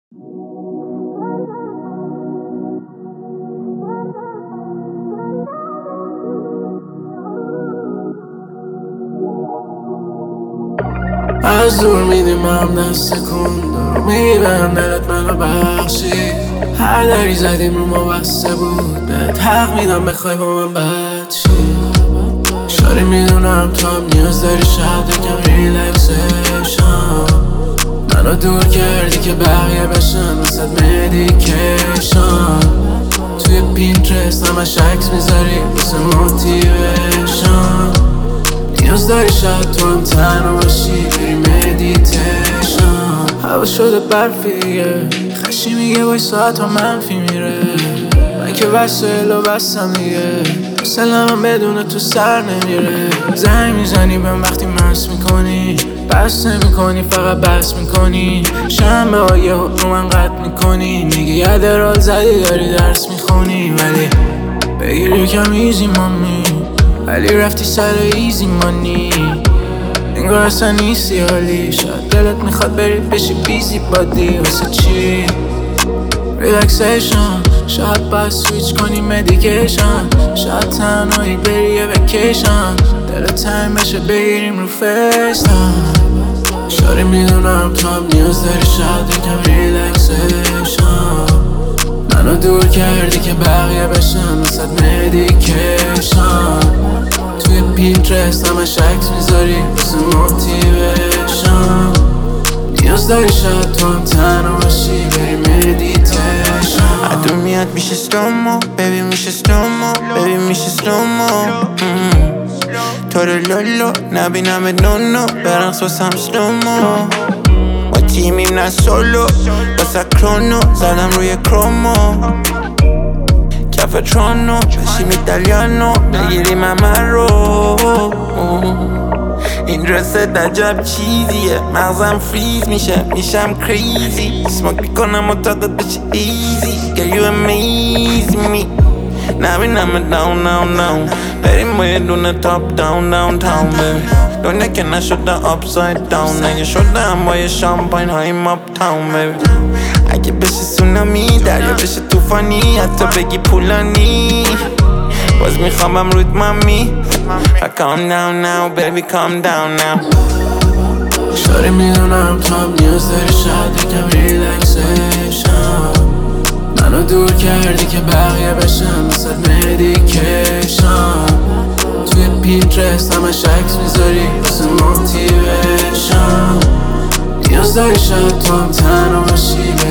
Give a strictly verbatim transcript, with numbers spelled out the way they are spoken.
از دور میدیمم دست کن دارو میبرم دلت منو بخشی. هر دری زدیم رو ما بسته بود، بهت حق میدم بخوای با من بد شی. شاری میدونم تو هم نیاز داری شاید یکم ریلکسیشن. منو دور کردی که بقیه بشن واسه مدیکیشن. توی پینترست همش عکس میذاری واسه موتیویشن. نیاز داری شاید تو هم تنها باشی بری مدیتیشن. هوا شده برفی دیگه، خشی میگه بای ساعت ها منفی میره. من که وسایل و بستم دیگه، سلام بدون تو سر نمیره. زنگ میزنی بهم وقتی مست میکنی، بس نمیکنی فقط بس میکنی. شنبه ها یه رو من قطع میکنی، میگی یه درال زدی داری درس میخونی. ولی بگیر یکم ایزی مامی، ولی رفتی سر ایزی مانی. انگار اصلا نیستی حالی، شاید دلت میخواد بری بشی بیزی بادی. واسه چی؟ ریلکسیشن. شاید باید سویچ کنی مدیکیشن. شاید تنهایی بری یه وکیشن. دلت تنگ بشه بگیریم رو فیستم. شاری میدونم تو هم نیاز داری شاید یکم ریلکسیشن. منو دور کردی که بقیه بشن واسه مدیکیشن. توی پینترست همش عکس میذاری واسه موتیویشن. نیاز داری شاید تو هم تنها باشی بری مدیتیشن. عدو میاد میشه سلومو بیبی میشه سلومو بیبی میشه سلومو تو رو لولو نبینم نونو برقص واسم سلومو ما تیمیم نه سولو واسه کرونو زدم روی کرومو کف ترونو بشیم ایتالیانو بگیریم همه رو. این رست عجب چیزیه، مغزم فریز میشه میشم کریزی. سموک میکنم و تاقت بشه ایزی. Girl you amaze me. نبینم داون داون داون بریم با یه دونه تاپ داون داون تاون بیبی. دنیا که نشده upside down، اگه شده هم با یه شامپاین هاییم اپ تاون بیبی. اگه بشه سونامی دریا بشه توفانی، حتی بگی پولانی باز میخوابم رود مامی. Calm down now baby calm down now. شاری میدونم تو هم نیاز داری شاید یکم ریلکسیشن. منو دور کردی که بقیه بشن واسه مدیکیشن. توی پینترست همش عکس میذاری واسه موتیویشن. نیاز داری شاید تو هم تنها باشی